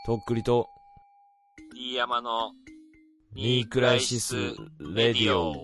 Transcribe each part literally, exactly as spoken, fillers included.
とっくりと D 山のニークライシスレディオ。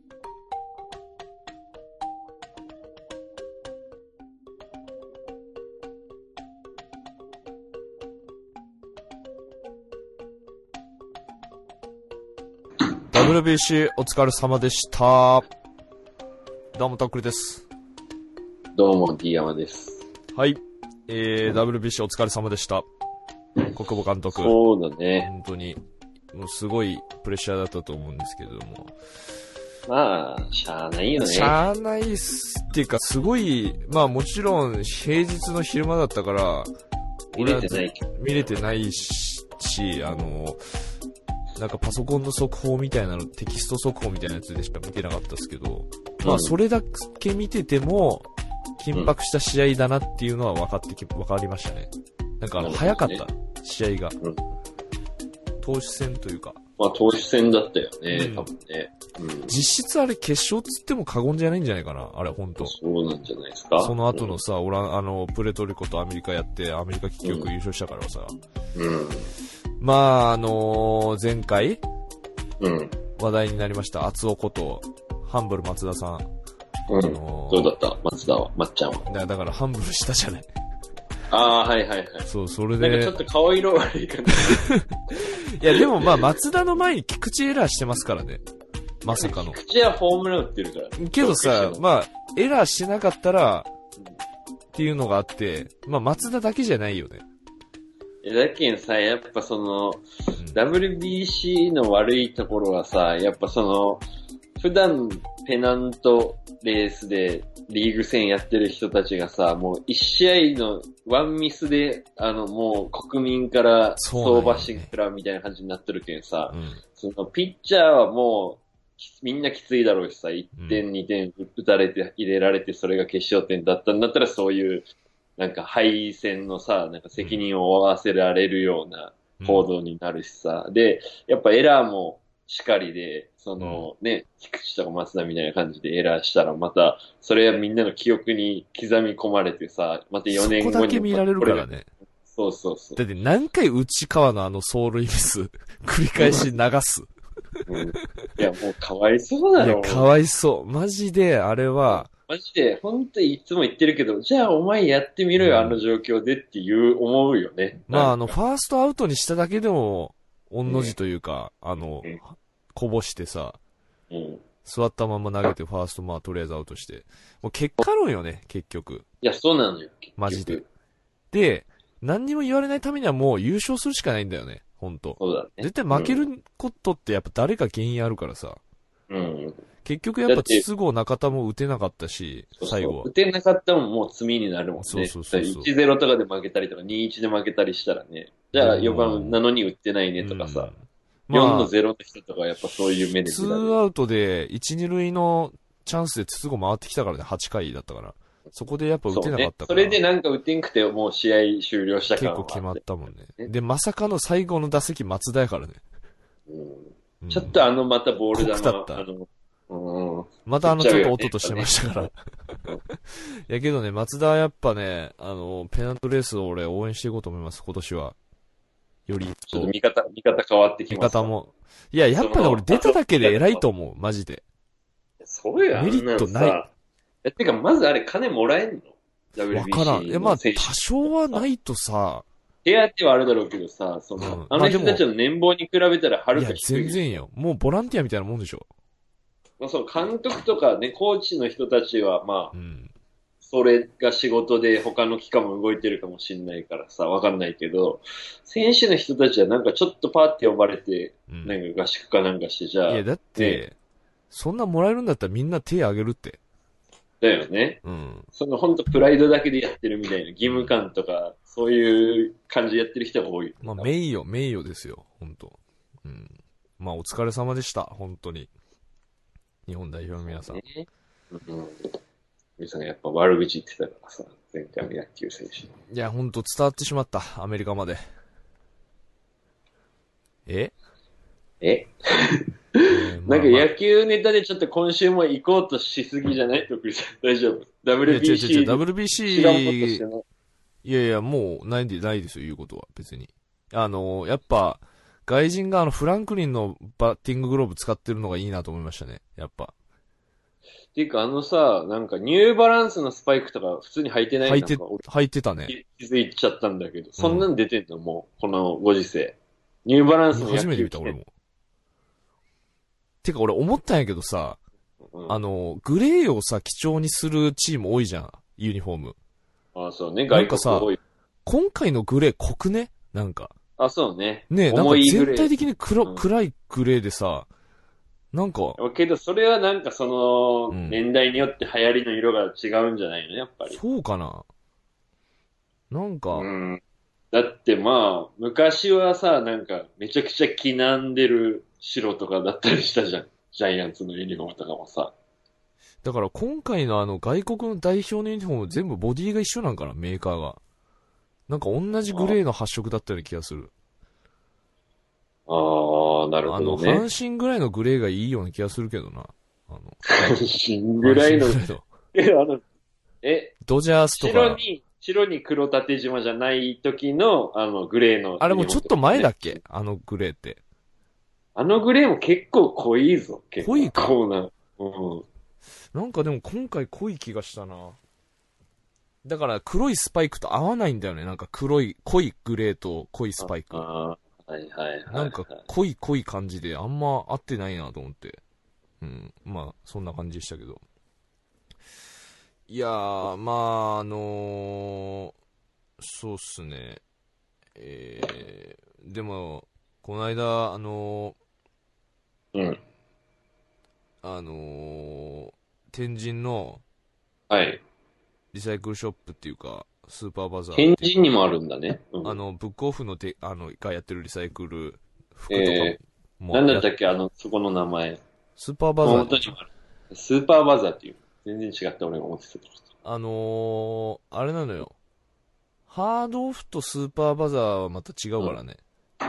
ダブリュービーシー お疲れ様でした。どうもとっくりです。 どうも D 山です。 はい、えー、ダブリュービーシー お疲れ様でした。国保監督。 そうだね。 本当にもうすごいプレッシャーだったと思うんですけれども。 まあ、しゃあないよね。 しゃあないっすっていうか、すごい、まあもちろん平日の昼間だったから、 見れてない見れてないし、あの、なんかパソコンの速報みたいなの、テキスト速報みたいなやつでしか見てなかったですけど、うん、まあそれだけ見てても、緊迫した試合だなっていうのは分かってき、分かりましたね。なんかあの、早かった、試合が。うん、投手戦というか。 まあ投手戦だったよね、うん、多分ね、うん。 実質あれ決勝つっても過言じゃないんじゃないかな、あれ本当。 そうなんじゃないですか。 その後のさ、うん、オラン、あの、プレトリコとアメリカやって、アメリカ結局優勝したからさ。うん。まあ、あのー、前回、うん。話題になりました、厚尾こと、ハンブル松田さん。 うん。あのー、どうだった松田は、松ちゃんは。 だ, だからハンブルしたじゃない。 ああ、はいはいはい。 そう、それで。 なんかちょっと顔色悪いかな。 いや、でもまあ、松田の前に菊池エラーしてますからね。まさかの。 菊池はホームラン打ってるから。 けどさ、まあ、エラーしなかったら、っていうのがあって、まあ、松田だけじゃないよね。 いや、だけんさ、やっぱその、うん、ダブリュービーシー の悪いところはさ、やっぱその、普段ペナントレースでリーグ戦やってる人たちがさ、もう一試合のワンミスで、あのもう国民から相場シンクラみたいな感じになってるけんさ、うん、そのピッチャーはもうみんなきついだろうしさ、いってん、うん、にてん打たれて入れられてそれが決勝点だったんだったらそういうなんか敗戦のさ、なんか責任を負わせられるような行動になるしさ、うん、で、やっぱエラーもしかりで、そのね、菊池とか松田みたいな感じでエラーしたら、また、それはみんなの記憶に刻み込まれてさ、またよねんごに。 そこだけ見られるからね。 そうそうそう。 だって何回内川のあの走塁ミス、繰り返し流す。 うん、いや、もうかわいそうだろ。 いや、かわいそう。マジで、あれは。 マジで、ほんといつも言ってるけど、じゃあお前やってみろよ、うん、あの状況でっていう思うよね。 まあ、あの、ファーストアウトにしただけでも、御の字というか、うん、あの、うん、こぼしてさ、うん、座ったまま投げてファーストまあとりあえずアウトして、もう結果論よね、結局。 いや、そうなのよ。 マジで。で、何にも言われないためにはもう優勝するしかないんだよね、ほんと。 そうだね。 絶対負けることってやっぱ誰か原因あるからさ。うん。結局やっぱ筒香中田も打てなかったし、最後は。 打てなかったもんもう罪になるもんね。 そうそうそうそう。 いちたいゼロとかで負けたりとかにたいいちで負けたりしたらね。じゃあよんばんなのに打ってないねとかさ。うんまあ、よんのゼロの人とかやっぱそういう目で見られる。 ツーアウトでいち、に塁のチャンスで筒香回ってきたからね、はちかいだったから。そこでやっぱ打てなかったから。 そ, ね、それでなんか打てんくてもう試合終了したから。 結構決まったもんね。で、まさかの最後の打席松田やからね。 うん、ちょっとあのまたボール球。 だった。 あのうん、 またあのちょっと音としてましたから。やけどね、松田はやっぱね、あの、ペナントレースを俺応援していこうと思います、今年は。よりちょっと見方、見方変わってきます。 見方も。いや、やっぱね、俺出ただけで偉いと思う、マジで。 そうやん。 メリットない。 え、てか、まずあれ金もらえんの ?ダブリュービーシー の選手。 わからん。え、まあ、多少はないとさ。 手当はあるだろうけどさ、その、うん、あの人たちの年俸に比べたらはるか低い。 いや、全然よ。もうボランティアみたいなもんでしょ。 まあ、その監督とかね、コーチの人たちは、まあ、うん、それが仕事で他の機関も動いてるかもしれないからさ、わかんないけど、選手の人たちはなんかちょっとパーって呼ばれて、うん、なんか合宿かなんかして、じゃあ。 いや、だって、ね、そんなもらえるんだったらみんな手あげるって。 だよね。うん。その本当プライドだけでやってるみたいな義務感とか、そういう感じでやってる人が多い。 まあ、名誉、名誉ですよ、本当。うん。まあ、お疲れ様でした、本当に。日本代表の皆さん。ね、 うん。皆さんがやっぱ悪口言ってたからさ、前回の野球選手。 いや、ほんと伝わってしまった、アメリカまで。えええーまあまあ、なんか野球ネタでちょっと今週も行こうとしすぎじゃない徳井さん。大丈夫 ?ダブリュービーシー。 ダブリュービーシー。いやいや、もうないで、ないですよ、言うことは、別に。 あの、やっぱ、外人があの、フランクリンのバッティンググローブ使ってるのがいいなと思いましたね。やっぱ。 っていうか、あのさ、なんかニューバランスのスパイクとか普通に履いてない？ 履いて、 なんか俺履いてたね。 気づいちゃったんだけど、そんなん出てんの、もう、このご時世。ニューバランスの野球初めて見た、俺も。てか俺思ったんやけどさ、 うん、 あの、グレーをさ、基調にするチーム多いじゃん。ユニフォーム。 あ、そうね、 なんかさ外国多い。 今回のグレー濃くねなんか。 あ、そうね。 ねえ、なんか重いグレー全体的に黒、 うん暗いグレーでさ、なんか、 けど、それはなんかその、 うん年代によって流行りの色が違うんじゃないのやっぱり。 そうかななんか、 うん。だってまあ、昔はさ、なんか、めちゃくちゃ黄なんでる白とかだったりしたじゃん。ジャイアンツのユニフォームとかもさ。 だから今回のあの外国の代表のユニフォーム全部ボディが一緒なんかなメーカーが。なんか同じグレーの発色だったような気がする。 ああ、なるあの、 ほどね。 阪神ぐらいのグレーがいいような気がするけどな。あの、 阪神ぐらいの、 阪神ぐらいのえ、あの、え、 ドジャースとか。 白に、白に黒縦縞じゃない時の、あの、グレーの。 あれもちょっと前だっけあのグレーって。 あのグレーも結構濃いぞ。結構濃いかこうな。うん。 なんかでも今回濃い気がしたな。だから黒いスパイクと合わないんだよね。なんか黒い、濃いグレーと濃いスパイク。 ああ、はいはいはい、はい。 なんか濃い濃い感じであんま合ってないなと思って。うん。まあ、そんな感じでしたけど。いやー、まあ、あのー、そうっすね。えー、でも、この間、あのうん。 ー、あのー、天神のはい。 リサイクルショップっていうか、スーパーバザー天っていうか、 神にもあるんだね。うん、 あの、ブックオフのて、あの、がやってるリサイクル服とかえー、 もや、 なんだったっけ、あの、そこの名前。 スーパーバザー本当にある。スーパーバザーっていう。全然違った俺が思ってた。 あのー、あれなのよ。ハードオフとスーパーバザーはまた違うからね。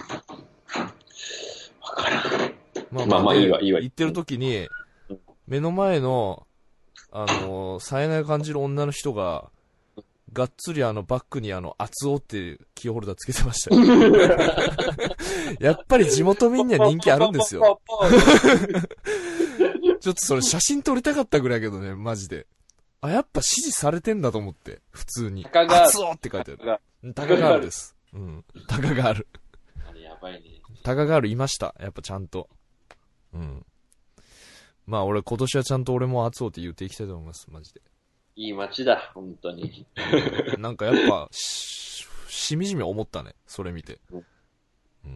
わからん。 まあまあまあいいわいいわ行ってる時にうん、 目の前の、あのー、冴えない感じる女の人が、がっつりあのバッグにあの、厚尾っていうキーホルダーつけてましたよ。やっぱり地元民には人気あるんですよ。ちょっとそれ写真撮りたかったぐらいやけどね、マジで。あ、やっぱ支持されてんだと思って、普通に。 タカガール厚尾って書いてある。タカガールです。うん。タカガール。 あれやばいね。 タカガールいました。やっぱちゃんと。うん。まあ俺今年はちゃんと俺も厚尾って言っていきたいと思います、マジで。 いい街だ、本当に。 なんかやっぱ、し、しみじみ思ったね、それ見て。うん、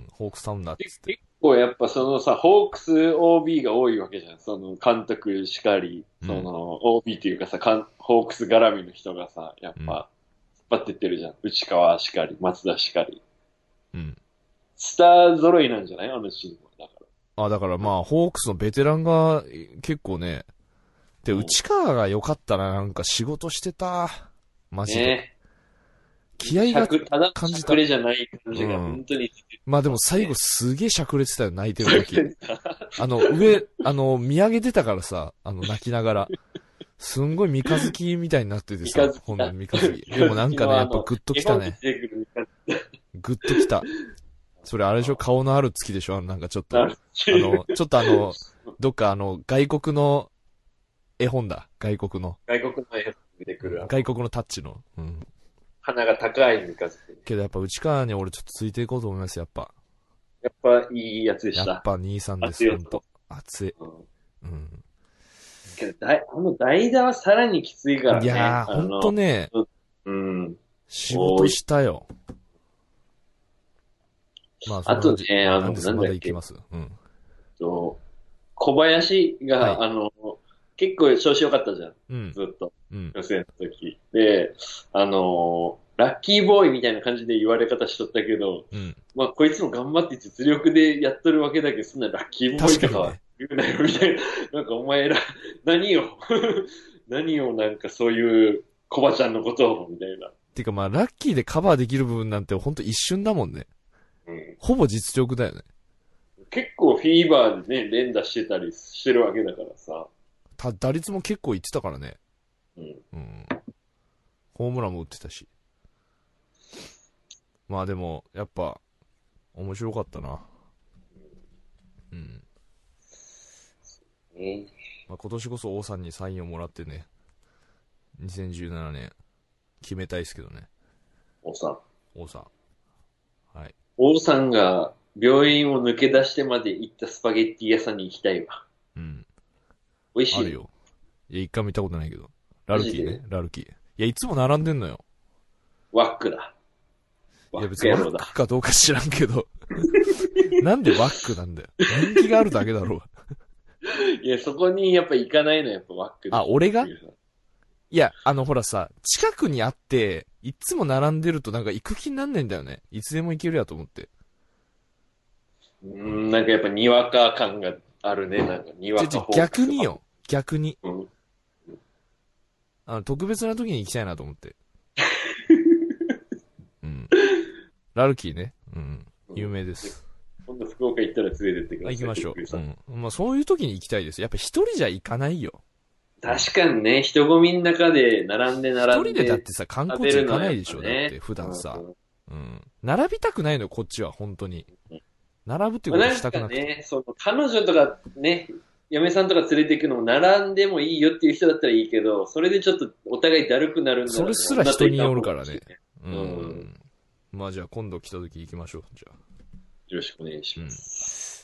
ホークスタウンだっつって。 結構やっぱそのさ、ホークス オービー が多いわけじゃん。その監督しかり、 うんその オービー っていうかさ、かんホークス絡みの人がさ、やっぱ、引っ張ってってるじゃん。内川しかり、松田しかり。 うん。 スター揃いなんじゃないあのチームは。だから。 あ、だからまあ、ホークスのベテランが結構ね、で、 うん内川が良かったな、なんか仕事してた。マジで。 ね気合がしゃくただ感じたしゃくれじゃない感じがうん本当に、 まあでも最後すげえしゃくれてたよ、泣いてる時。あの、上、あの、見上げてたからさ、あの、泣きながら。すんごい三日月みたいになっててさ三日、月ほんの三日月。でもなんかね、やっぱグッときたね。グッときた。それあれでしょ顔のある月でしょあのなんかちょっと。あの、ちょっとあの、どっかあの、外国の絵本だ。外国の。 外国の絵が出てくる。 外国のタッチの。うん。 鼻が高い三日月。 けどやっぱ内川に俺ちょっとついていこうと思います、やっぱ。 やっぱいいやつでした。 やっぱ兄さんです、ほんと。熱い。 うん。 うん。 けど、だい、あの代打はさらにきついからね。 いやー、ほんとね、 うん。 仕事したよ。まあ、 あとね、あの、 なんですなんだっけ。 まだ行きます。うん。 と、小林が、 はいあの、結構調子良かったじゃん。 うん。 ずっと。 うん。 予選の時。で、あのー、ラッキーボーイみたいな感じで言われ方しとったけど、 うん。 まあ、こいつも頑張って実力でやっとるわけだけど、そんなラッキーボーイとかは言うなよ、みたいな。なんかお前ら、何を、何をなんかそういうコバちゃんのことを、みたいな。 てかまあ、ラッキーでカバーできる部分なんてほんと一瞬だもんね。 うん、 ほぼ実力だよね。 結構フィーバーでね、連打してたりしてるわけだからさ。 た、打率も結構いってたからね。 うん。 うん。ホームランも打ってたし。まあでも、やっぱ、 面白かったな。うん。 ね、 まあ、今年こそ王さんにサインをもらってね、にせんじゅうななねん決めたいですけどね。 王さん。 王さん。はい。 王さんが病院を抜け出してまで行ったスパゲッティ屋さんに行きたいわ。 うん。 美味しい。 あるよ。いや、一回見たことないけど。ラルキーね。ラルキー。いや、いつも並んでんのよ。 ワックだ。 いや、別にワックかどうか知らんけど。なんでワックなんだよ。人気があるだけだろう。 いや、そこにやっぱ行かないのやっぱワックだ。 あ、俺がいや、あの、ほらさ、近くにあって、いつも並んでるとなんか行く気になんないんだよね。いつでも行けるやと思って。 うーん、なんかやっぱにわか感があるね。なんかにわかフォーク。 逆によ。逆に。 うん。 あの、特別な時に行きたいなと思って。うん。ラルキーね。うん。有名です。 今度福岡行ったら連れてってください。 行きましょう。うん。まあそういう時に行きたいです。やっぱ一人じゃ行かないよ。 確かにね、人混みの中で並んで並んで。 一人でだってさ、観光地行かないでしょ、ね、だって普段さ、うん。うん。並びたくないのよ、こっちは、本当に。並ぶっていうことしたくなくて。 なんかね、その、彼女とかね、嫁さんとか連れて行くのも並んでもいいよっていう人だったらいいけど、それでちょっとお互いだるくなるんだら、 それすら人によるからね。うん。 うん、 まあじゃあ今度来た時行きましょう、じゃあ。 よろしくお願いします。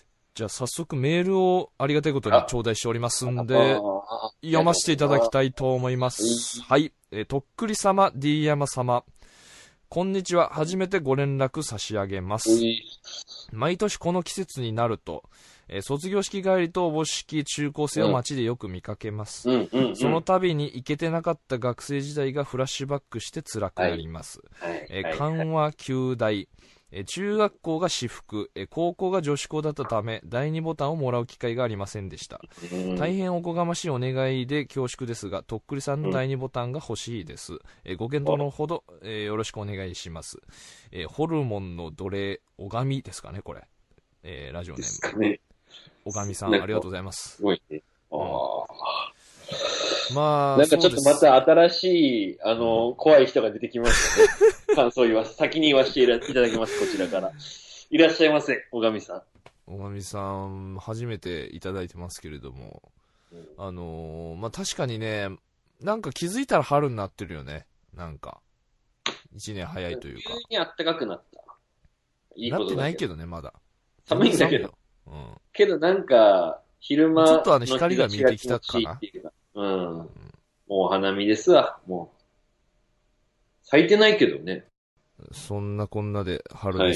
うん、じゃあ早速メールをありがたいことに頂戴しておりますんで、読ませていただきたいと思います。はい。えー、とっくり様、D 山様。こんにちは。初めてご連絡差し上げます。毎年この季節になると、えー、卒業式帰りとおぼしき中高生を街でよく見かけます。 うんうんうん、 その度に行けてなかった学生時代がフラッシュバックして辛くなります。 はいえー、緩和旧大、えー、中学校が私服、えー、高校が女子校だったためだいにボタンをもらう機会がありませんでした。うん、大変おこがましいお願いで恐縮ですが、とっくりさんのだいにボタンが欲しいです。えー、ご検討のほど、えー、よろしくお願いします。えー、ホルモンの奴隷、おがみですかね、これ。えー、ラジオネーム。ね、おがみさん、ありがとうございます。 すごいね。ああ。 うん、まあ、 なんかちょっとまた新しい、あの、うん、怖い人が出てきましたね。感想言わす。先に言わせていただきます、こちらから。いらっしゃいませ、おがみさん。 おがみさん、初めていただいてますけれども。うん、あのー、まあ、確かにね、なんか気づいたら春になってるよね。なんか。一年早いというか。 急に暖かくなった。 いいことだけど。なってないけどね、まだ。 寒いんだけど。うん。けどなんか、昼間ちょっとあの光が見えてきたかな。 うん。うん、もうお花見ですわ、もう。咲いてないけどね。 そんなこんなで春です。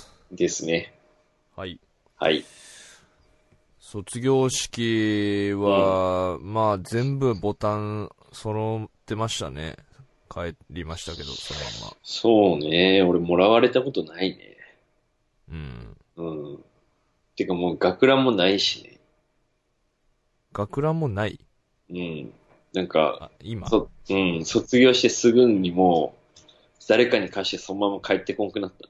はい、ですね。 はい。 はい。 卒業式は、うん、まあ全部ボタン揃ってましたね。帰りましたけど、そのまま。 そうね。俺もらわれたことないね。 うん。 うん。てかもう学ランもないしね。 学ランもない？ うん。なんか、 今そ、うん、卒業してすぐにもう、誰かに貸してそのまま帰ってこんくなったね。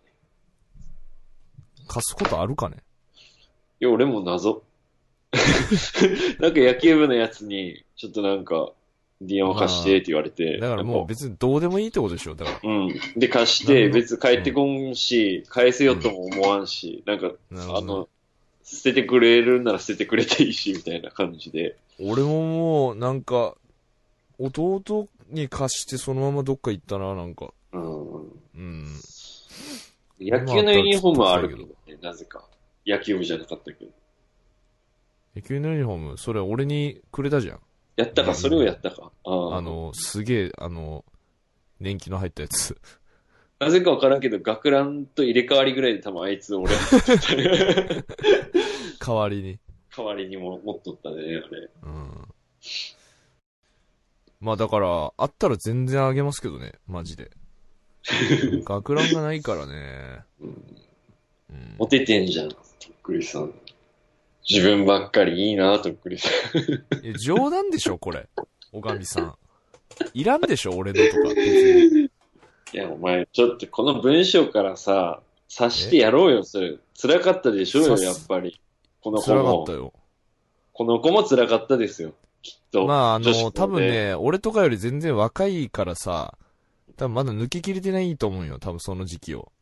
貸すことあるかね？ いや、俺も謎。なんか野球部のやつに、ちょっとなんか、ディアンを貸してって言われて。 だからもう別にどうでもいいってことでしょ、だから。 うん。で、貸して、別に帰ってこんし、うん、返せよとも思わんし、うん、なんか、あの、捨ててくれるなら捨ててくれていいし、みたいな感じで。 俺ももう、なんか、弟に貸してそのままどっか行ったな、なんか。 うん。 うん。 野球のユニフォームはあるけどね、なぜか。野球部じゃなかったけど。 野球のユニフォーム、それ俺にくれたじゃん。 やったか、それをやったか。 あ, あの、すげえ、あの、年季の入ったやつ。 なぜかわからんけど、学ランと入れ替わりぐらいで多分あいつ俺代わりに。 代わりにも持っとったね、あれ。 うん。まあだから、あったら全然あげますけどね、マジで。学ランがないからね。 うん。うん、モテてんじゃん、とっくりさん。自分ばっかりいいな、とっくりさん。 いや、冗談でしょ、これ。おがみさん。いらんでしょ、俺のとか。別に。 いや、お前、ちょっとこの文章からさ、察してやろうよ、それ。辛かったでしょうよ、やっぱり。この子も。 辛かったよ。 この子も辛かったですよ、きっと。 まあ、あの、多分ね、俺とかより全然若いからさ、多分まだ抜けきれてないと思うよ、多分その時期を。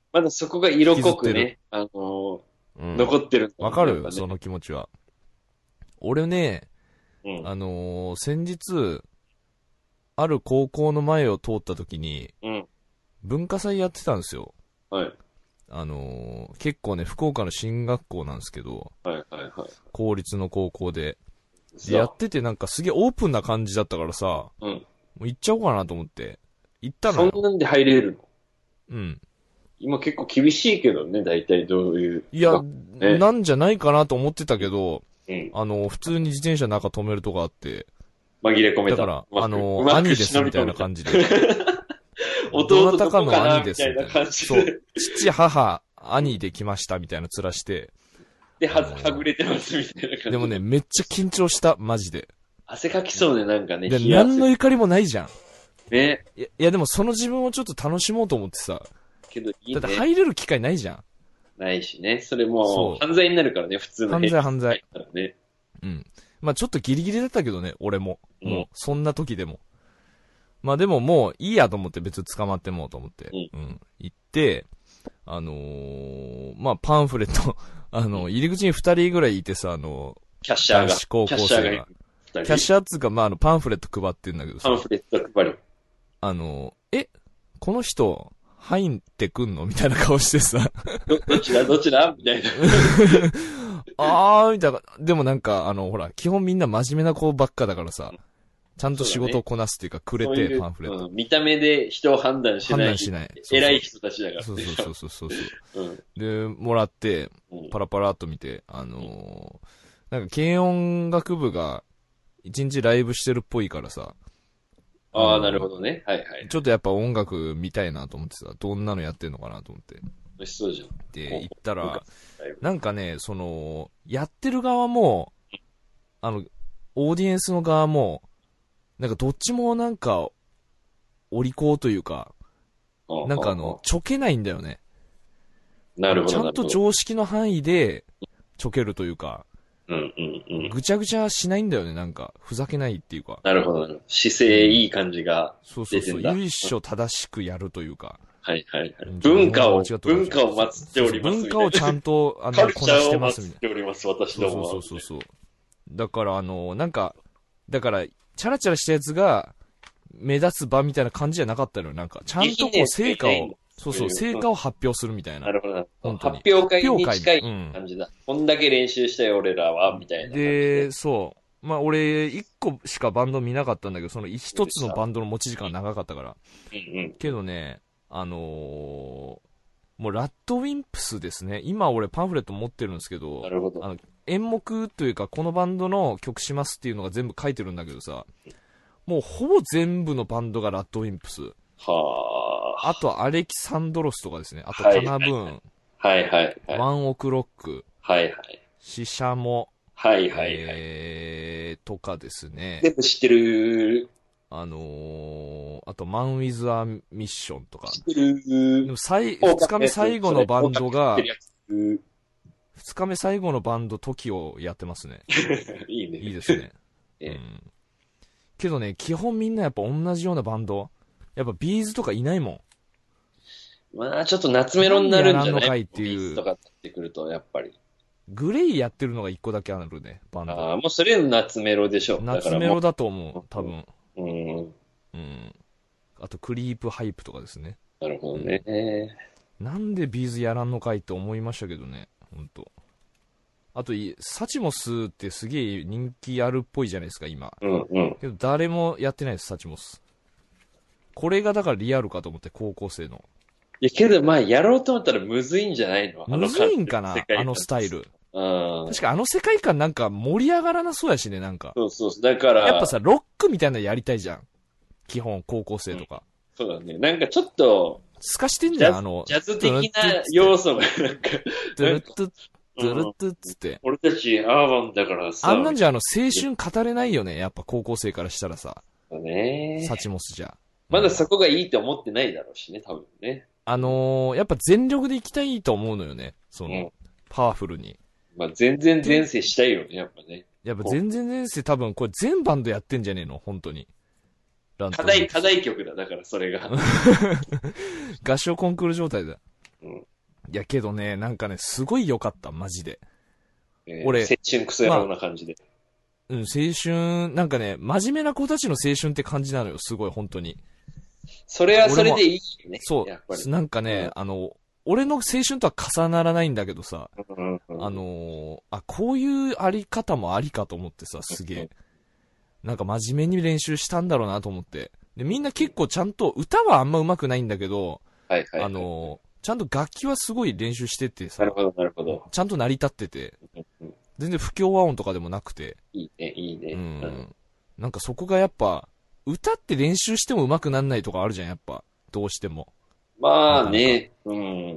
まだそこが色濃くね、あのーうん、残ってる。 わかる、ね、その気持ちは。俺ね、 うん、 あのー、先日、ある高校の前を通った時に、 うん、 文化祭やってたんですよ。 はい。 あのー、結構ね、福岡の進学校なんですけど、 はいはいはい。 公立の高校で。でやっててなんかすげえオープンな感じだったからさ、 うん。 もう行っちゃおうかなと思って。行ったのよ。 そんなんで入れるの？ うん。 今結構厳しいけどね、大体どういう。 いや、ね、なんじゃないかなと思ってたけど、 うん、 あの、普通に自転車の中止めるとこあって、 紛れ込めた。 だから、あの、兄ですみたいな感じで。 弟どなたかの兄ですみたいな感じで。 そう。父、母、兄で来ましたみたいな面して。 で、は、はぐれてますみたいな感じで。 でもね、めっちゃ緊張した、マジで。 汗かきそうね、なんかね。 で、何の怒りもないじゃん。 ね。 いや、いやでもその自分をちょっと楽しもうと思ってさ。 けどいいね。 だって入れる機会ないじゃん。 ないしね。それもう、犯罪になるからね、普通の。 犯罪犯罪。 ね。 うん。まあちょっとギリギリだったけどね、俺も。もう、そんな時でも。まあでももういいやと思って別に捕まってもうと思って。 うん。 うん、行って、あのー、まあパンフレット、あの、入り口に二人ぐらいいてさ、あの、 キャッシャーが。 男子高校生が。キャッシャーっつうか、まああの、パンフレット配ってんだけどさ。 パンフレット配る。 あの、え、この人、入ってくんのみたいな顔してさ。 ど、どっちだどっちだみたいな。 あー、みたいな。でもなんか、あの、ほら、基本みんな真面目な子ばっかだからさ、ちゃんと仕事をこなすっていうか、くれて、 うね、 パンフレット、 うん。見た目で人を判断しない。 判断しない。 偉い人たちだから、ね。 そうそうそうそうそう、 うん。 で、もらって、パラパラっと見て、あのー、なんか軽音楽部が、一日ライブしてるっぽいからさ。 ああ、なるほどね。はいはい。 ちょっとやっぱ音楽見たいなと思ってさ、どんなのやってんのかなと思って。 美味しそうじゃん。 で、行ったら、なんかね、その、やってる側も、あの、オーディエンスの側も、なんかどっちもなんか、お利口というか、なんかあの、ちょけないんだよね。 なるほど。 ちゃんと常識の範囲で、ちょけるというか、 うんうんうん。 ぐちゃぐちゃしないんだよね、なんか。ふざけないっていうか。 なるほど。姿勢いい感じが出てんだ。そうそうそう。由緒正しくやるというか。 はいはいはい。文化を、文化を祀っております。 文化をちゃんと、あの、こなしてますみたいな。カルチャーを祀っております、私どもは。 そうそうそうそう。だからあの、なんか、だから、チャラチャラしたやつが、目立つ場みたいな感じじゃなかったのよ。なんか、ちゃんとこう、成果を、そうそう、成果を発表するみたいな。 なるほど。本当に。発表会に近い感じだ。こんだけ練習したよ、俺らは、みたいな。 で、そう。まあ、俺、一個しかバンド見なかったんだけど、その一つのバンドの持ち時間長かったから。 うんうん。 けどね、あのー、もう、ラッドウィンプスですね。今俺パンフレット持ってるんですけど、 なるほど。 あの、演目というか、このバンドの曲しますっていうのが全部書いてるんだけどさ、もうほぼ全部のバンドがラッドウィンプス。 はあ。あと、アレキサンドロスとかですね。あと、カナブーン。 はいはい、はい、 ワンオクロック。 はいはい。 シシャモ。 はいはいはい。 えー、とかですね。 全部知ってる。 あのー、あと、マン・ウィズ・ア・ミッションとか。 知ってる。 でも最、二日目最後のバンドが、二日目最後のバンド、トキをやってますね。 いいね。 いいですね。 ええ、 うん。けどね、基本みんなやっぱ同じようなバンド。やっぱビーズとかいないもん。まあ、ちょっと夏メロになるんじゃないのかいっていう。 ビーズとかってくると、やっぱり。 グレイやってるのが一個だけあるね、バンド。 ああ、もうそれ夏メロでしょ。 夏メロだと思う、多分。 うん。うん。 あと、クリープハイプとかですね。 なるほどね。 うん、なんでビーズやらんのかいって思いましたけどね、ほんと。あと、サチモスってすげえ人気あるっぽいじゃないですか、今。 うんうん。 けど誰もやってないです、サチモス。これがだからリアルかと思って、高校生の。 いや、けどまあ、やろうと思ったらむずいんじゃないの？ むずいんかな、あのスタイル。 うん。 確かあの世界観なんか盛り上がらなそうやしね、なんか。 そうそうそう。だから。 やっぱさ、ロックみたいなのやりたいじゃん。基本、高校生とか。 うん、そうだね。なんかちょっと、 透かしてんじゃん、あの。 ジャズ的な要素がなんか。 ドゥルットゥ、ドゥルットゥっつって、 うん。俺たちアーバンだからさ。 あんなんじゃあの、青春語れないよね、やっぱ高校生からしたらさ。 そうね。 サチモスじゃ。 まだそこがいいって思ってないだろうしね、多分ね。 あのー、やっぱ全力で行きたいと思うのよね。その、うん、パワフルに。 まあ、全然前世したいよね、やっぱね。 やっぱ全然前世多分これ全バンドやってんじゃねえの本当に。 課題、課題曲だ、だからそれが。 合唱コンクール状態だ。 うん。 いやけどね、なんかね、すごい良かった、マジで。 えー、 俺青春クソ野郎な感じで。 まあ、うん、青春、なんかね、真面目な子たちの青春って感じなのよ、すごい、本当に。 それはそれでいいよね。 そう。なんかね、うん、あの、俺の青春とは重ならないんだけどさ、 うんうん、 あのー、あ、こういうあり方もありかと思ってさ、すげえ。なんか真面目に練習したんだろうなと思って。で、みんな結構ちゃんと、歌はあんま上手くないんだけど、 はいはいはい、 あのー、ちゃんと楽器はすごい練習しててさ、 なるほどなるほど。 ちゃんと成り立ってて、全然不協和音とかでもなくて。 いいね、いいね。 うん。なんかそこがやっぱ、歌って練習しても上手くなんないとかあるじゃん、やっぱ。どうしても。 まあね、うん。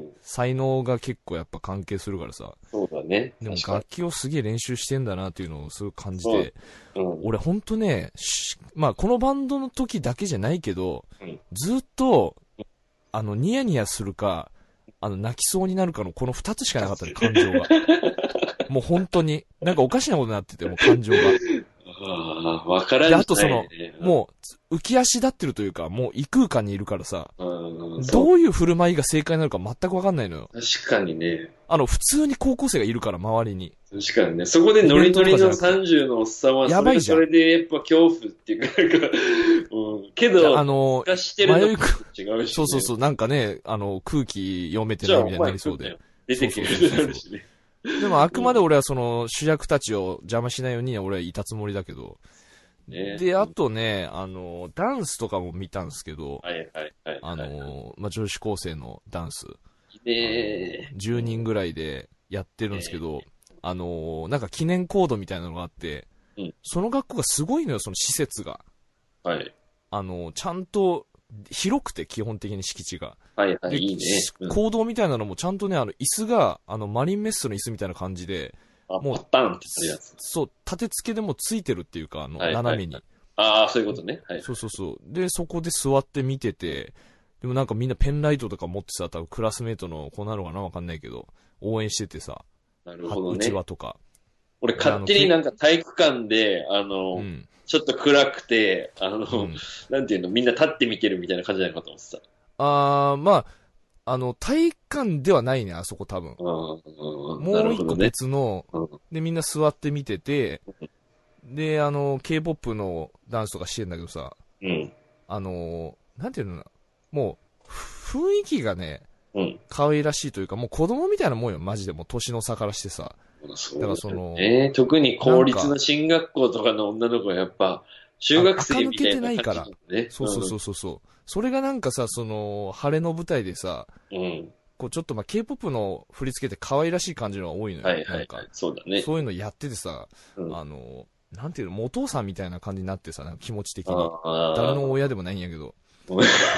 才能が結構やっぱ関係するからさ。 そうだね。 でも楽器をすげえ練習してんだなっていうのをすごい感じて。 うんうん、 俺ほんとね、まあこのバンドの時だけじゃないけど、 うん、 ずっと、あの、ニヤニヤするか、あの、泣きそうになるかのこの二つしかなかったね、感情が。もう本当に。なんかおかしなことになってて、もう感情が。 ああ、わからんじゃない、ね。 で、あとその、もう、浮き足立ってるというか、もう異空間にいるからさ、 うん、 どういう振る舞いが正解なのか全くわかんないのよ。 確かにね。 あの、普通に高校生がいるから、周りに。 確かにね。そこでノリノリのさんじゅうのおっさんは、 やばいじゃん。 それでやっぱ恐怖っていうか、なんか、うん。けど、 あの、 してるの違うし、 ね、そうそうそう、なんかね、あの、空気読めてないみたいになりそうで。 出てきてるしね。 でもあくまで俺はその主役たちを邪魔しないように俺はいたつもりだけど。 ね、 で、あとね、あの、ダンスとかも見たんですけど、 はいはいはい、はい。 あの、まあ、女子高生のダンス。 ねじゅうにんぐらいでやってるんですけど、あの、なんか記念コードみたいなのがあって、 うん、 その学校がすごいのよ、その施設が。 はい。 あの、ちゃんと広くて基本的に敷地が。 はいはい、いいね。 うん、行動みたいなのもちゃんとね、あの、椅子が、あの、マリンメッセの椅子みたいな感じで、 もう、パタンってするやつ。 そう、立て付けでもついてるっていうか、あの、 はいはい、 斜めに。 ああ、そういうことね。はい。 そうそうそう。で、そこで座って見てて、でもなんかみんなペンライトとか持ってさ、多分クラスメイトの子なのかなわかんないけど、応援しててさ。 なるほどね。 うちわとか。 俺勝手になんか体育館で、あの、うん、ちょっと暗くて、あの、うん、なんていうの、みんな立って見てるみたいな感じじゃないかと思ってた。 あー、まあ、あの、体育館ではないね、あそこ多分。もう一個別の、ね、で、みんな座って見てて、で、あの、K-ポップ のダンスとかしてんだけどさ、 うん、あの、なんていうの、もう、雰囲気がね、 うん、 可愛らしいというか、もう子供みたいなもんよ、マジで。もう年の差からしてさ。 そうだからその、えー、特に公立の進学校とかの女の子はやっぱ、中学生みたいな感じ、ね、 垢抜けてないから。そうそうそうそうそう、うん。それがなんかさ、その、晴れの舞台でさ、 うん、 こうちょっとまあ K-ポップ の振り付けって可愛らしい感じのが多いのよ。 はいはいはい、 なんかそうだね。 そういうのやっててさ、うん、あの、なんていうの、お父さんみたいな感じになってさ、なんか気持ち的に。誰の親でもないんやけど。あの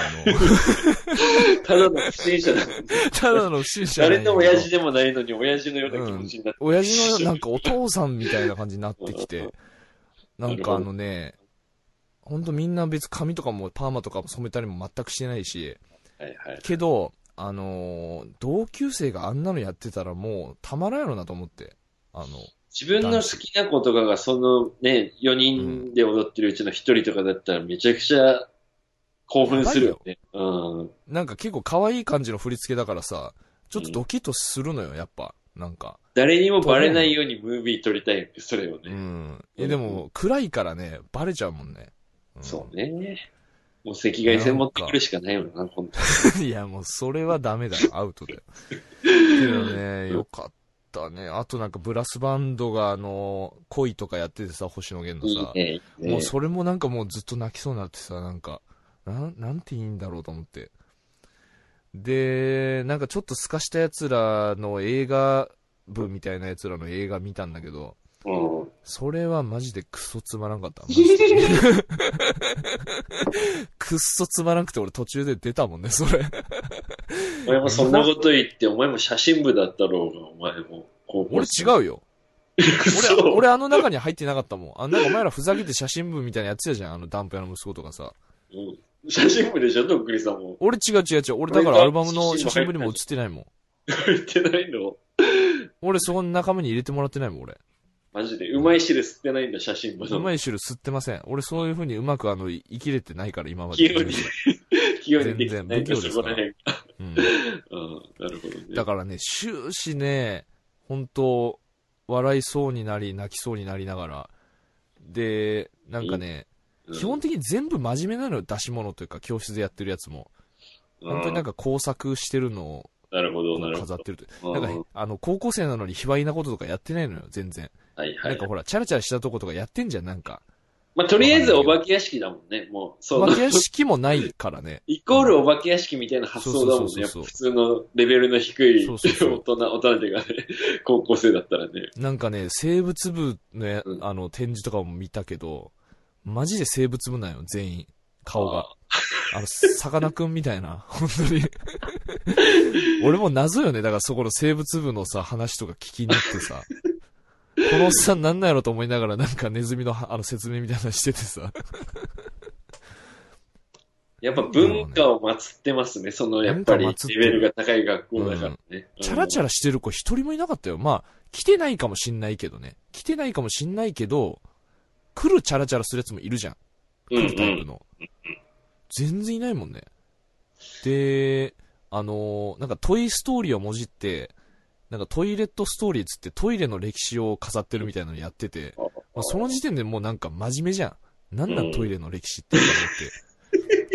ただの不審者だ。 ただの不審者誰の親父でもないのに、親父のような気持ちになって、 うん、親父のなんかお父さんみたいな感じになってきて、なんかあのね、ほんとみんな別髪とかもパーマとかも染めたりも全くしてないし、 はいはい、 けど、あのー、同級生があんなのやってたらもうたまらんやろなと思って、あの、 自分の好きな子とかがそのね、よにんで踊ってるうちのひとりとかだったらめちゃくちゃ興奮するよね。うん。 なんか結構可愛い感じの振り付けだからさ、ちょっとドキッとするのよ、やっぱ。なんか。 誰にもバレないようにムービー撮りたい、それをね。 うん。え、でも、暗いからね、バレちゃうもんね。 うん、そうね。もう赤外線持ってくるしかないよな、本当に。いや、もうそれはダメだよ、アウトだよ。けどね、よかったね。あとなんかブラスバンドがあの、恋とかやっててさ、星野源のさ。 いいね、いいね。 もうそれもなんかもうずっと泣きそうになってさ、なんか、なん、なんていいんだろうと思って。で、なんかちょっと透かした奴らの映画部みたいな奴らの映画見たんだけど、 うん、 それはマジでクソつまらんかった。マジでクソつまらんくて俺途中で出たもんね、それ。 お前もそんなこと言って、お前も写真部だったろうが、お前も。 俺違うよ。俺、俺あの中に入ってなかったもん。あ、なんかお前らふざけて写真部みたいなやつやじゃん、あのダンプ屋の息子とかさ。 うん。写真部でしょ、とっくりさんも。 俺違う違う違う。俺だからアルバムの写真部にも写ってないもん。 入ってないの？ 俺そこの仲間に入れてもらってないもん、俺。 マジでうまい汁吸ってないんだ、写真部の。 うまい汁吸ってません。俺そういう風にうまくあの、生きれてないから、今まで。 器用に、器用にできてないんだ、そこら辺。 うん。うん。 なるほどね。 だからね、終始ね、本当笑いそうになり、泣きそうになりながら、で、なんかね、 うん、 基本的に全部真面目なのよ、出し物というか、教室でやってるやつも。本当になんか工作してるのを、 なるほど、なるほど。 飾ってると。なんか、あの、高校生なのに卑猥なこととかやってないのよ、全然。 はいはい。 なんかほら、チャラチャラしたとことかやってんじゃん、なんか。 まあ、とりあえずお化け屋敷だもんね、もう。そう。 お化け屋敷もないからね。 イコールお化け屋敷みたいな発想だもんね。やっぱ普通のレベルの低い大人、大人っていうかね、高校生だったらね。 なんかね、生物部の、うん、あの、展示とかも見たけど、マジで生物部なんよ、全員。顔が。あの、さかなクンみたいな、本当に。俺も謎よね。だからそこの生物部のさ、話とか聞きに行ってさ、このおっさんなんなんやろと思いながらなんかネズミのあの説明みたいなのしててさ。 やっぱ文化を祀ってますね。そのやっぱりレベルが高い学校だからね。うん、 チャラチャラしてる子一人もいなかったよ。まあ、来てないかもしんないけどね。来てないかもしんないけど、来るチャラチャラするやつもいるじゃん。来るタイプの。うんうん、全然いないもんね。で、あのー、なんかトイストーリーをもじって、なんかトイレットストーリーつってトイレの歴史を飾ってるみたいなのやってて、まあ、その時点でもうなんか真面目じゃん。なんなんトイレの歴史って思って。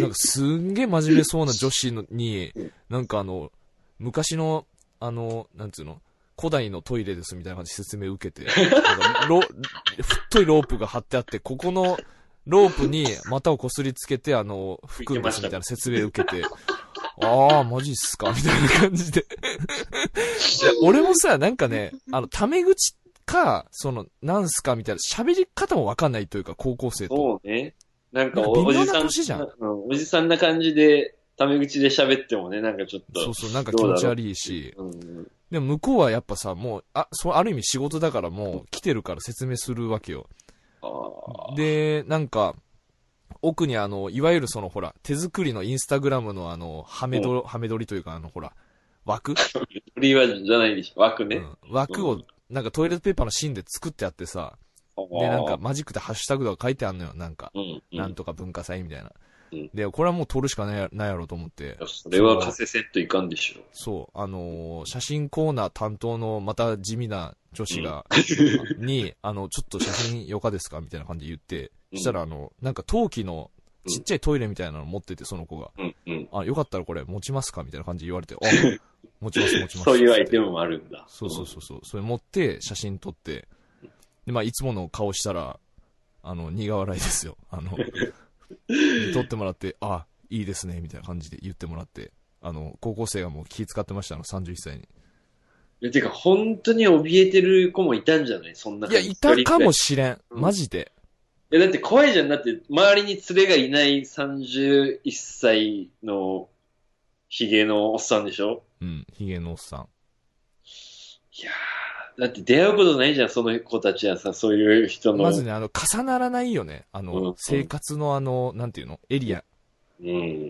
なんかすんげえ真面目そうな女子のに、なんかあの、昔の、あの、なんつうの、古代のトイレですみたいな感じで説明を受けて、なんかロ太いロープが張ってあって、ここのロープに股をこすりつけて、あの、吹くんですみたいな説明を受けて、ああ、マジっすかみたいな感じで。俺もさ、なんかね、あの、タメ口か、その、なんすかみたいな、喋り方もわかんないというか、高校生と。 そうね。なんかお、おじさん、 じゃん、 うん、おじさんな感じで、タメ口で喋ってもね、なんかちょっと。 そうそう、なんか気持ち悪いし。うん、でも向こうはやっぱさ、もう、あ、そう、ある意味仕事だからもう、来てるから説明するわけよ。で、なんか、奥にあの、いわゆるそのほら、手作りのインスタグラムのあの、はめど、はめ撮りというかあの、ほら、枠撮りはじゃないでしょ、枠ね。うん、 枠を、なんかトイレットペーパーの芯で作ってあってさ、で、なんかマジックでハッシュタグとか書いてあんのよ、なんか。うんうん、なんとか文化祭みたいな。うん、で、これはもう撮るしかないや、ないやろうと思って。 それはカセセットいかんでしょ。 そう、あのー、写真コーナー担当のまた地味な女子が、うん、に、あの、ちょっと写真よかですかみたいな感じで言って、うん、したらあの、なんか陶器のちっちゃいトイレみたいなの持ってて、その子が。うんうん、あ、よかったらこれ持ちますかみたいな感じで言われて、あ、持ちます持ちます。 そういうアイテムもあるんだ。 そうそうそうそう。それ持って写真撮って、で、まあ、いつもの顔したら、あの、苦笑いですよ。あの、撮ってもらって、あ、いいですね、みたいな感じで言ってもらって、あの、高校生がもう気使ってました、あの、さんじゅういっさいに。 いや、てか、本当に怯えてる子もいたんじゃないそんな感じ。 いや、いたかもしれん。マジで。 いや、だって怖いじゃん。だって、周りに連れがいないさんじゅういっさいの、ヒゲのおっさんでしょ？ うん、ヒゲのおっさん。 いやー、だって出会うことないじゃん、その子たちはさ、そういう人の。 まずね、あの、重ならないよね。あの、うんうん、生活のあの、なんていうのエリア。うん。